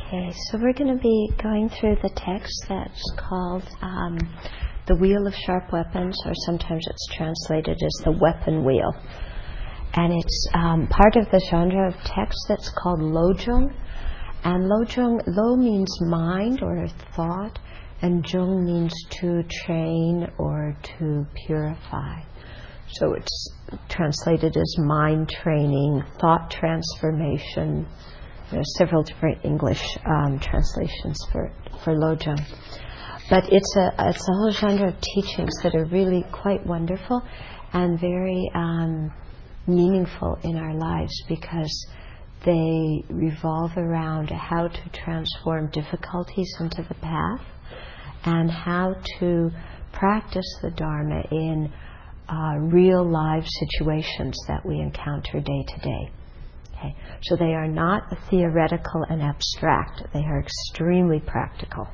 Okay, so we're going to be going through the text that's called The Wheel of Sharp Weapons, or sometimes it's translated as the Weapon Wheel. And it's part of the genre of text that's called Lojong. And Lojong, Lo means mind or thought, and Jung means to train or to purify. So it's translated as mind training, thought transformation. There are several different English translations for Lojong. But it's a whole genre of teachings that are really quite wonderful and very meaningful in our lives, because they revolve around how to transform difficulties into the path and how to practice the Dharma in real life situations that we encounter day to day. Okay. So they are not theoretical and abstract. They are extremely practical.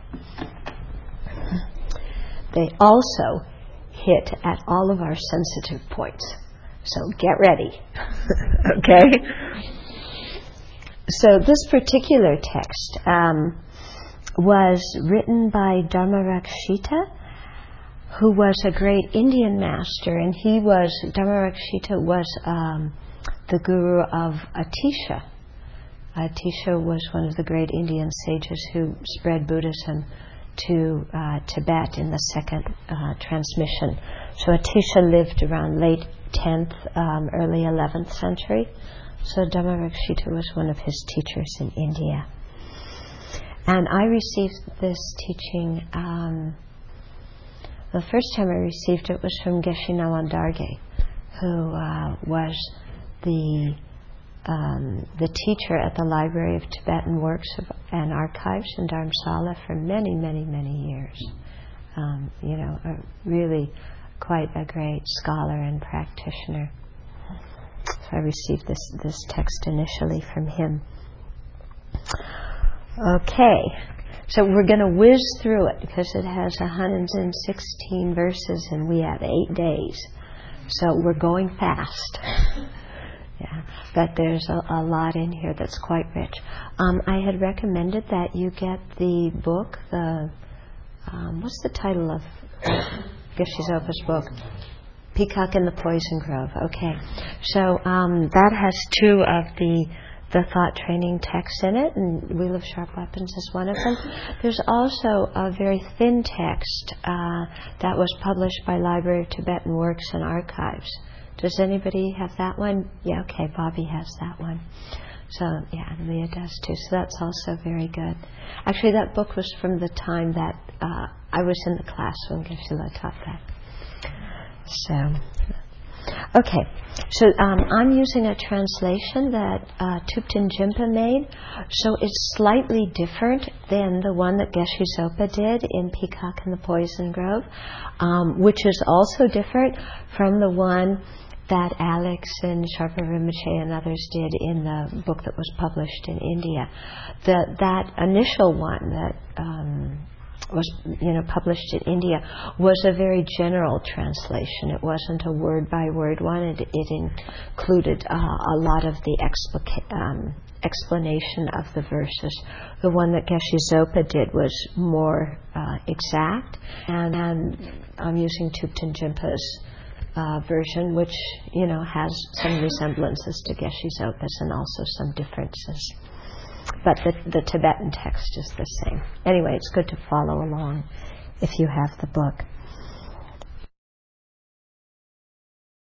They also hit at all of our sensitive points. So get ready. Okay? So this particular text was written by Dharmarakshita, who was a great Indian master, and Dharmarakshita was the guru of Atisha. Atisha was one of the great Indian sages who spread Buddhism to Tibet in the second transmission. So Atisha lived around late 10th, early 11th century. So Dharmarakshita was one of his teachers in India. And I received this teaching, the first time I received it was from Geshe Nawandarge, who was the teacher at the Library of Tibetan Works and Archives in Dharamsala for many, many, many years. Really quite a great scholar and practitioner. So I received this text initially from him. Okay, so we're going to whiz through it because it has 116 verses and we have 8 days. So we're going fast. Yeah, but there's a lot in here that's quite rich. I had recommended that you get the book, what's the title of Geshe Zopa's book? Peacock and the Poison Grove. Okay, so that has 2 of the thought training texts in it, and Wheel of Sharp Weapons is one of them. There's also a very thin text that was published by Library of Tibetan Works and Archives. Does anybody have that one? Yeah, okay, Bobby has that one. So, yeah, and Leah does too. So that's also very good. Actually, that book was from the time that I was in the class when Geshe-la taught that. So, okay. So I'm using a translation that Thupten Jinpa made. So it's slightly different than the one that Geshe Zopa did in Peacock and the Poison Grove, which is also different from the one that Alex and Sharpa Rinpoche and others did in the book that was published in India. That initial one that was published in India was a very general translation. It wasn't a word-by-word one. It included a lot of the explanation of the verses. The one that Geshe Zopa did was more exact, and I'm using Thupten Jinpa's version, which has some resemblances to Geshe Zopa's and also some differences. But the Tibetan text is the same. Anyway, it's good to follow along if you have the book.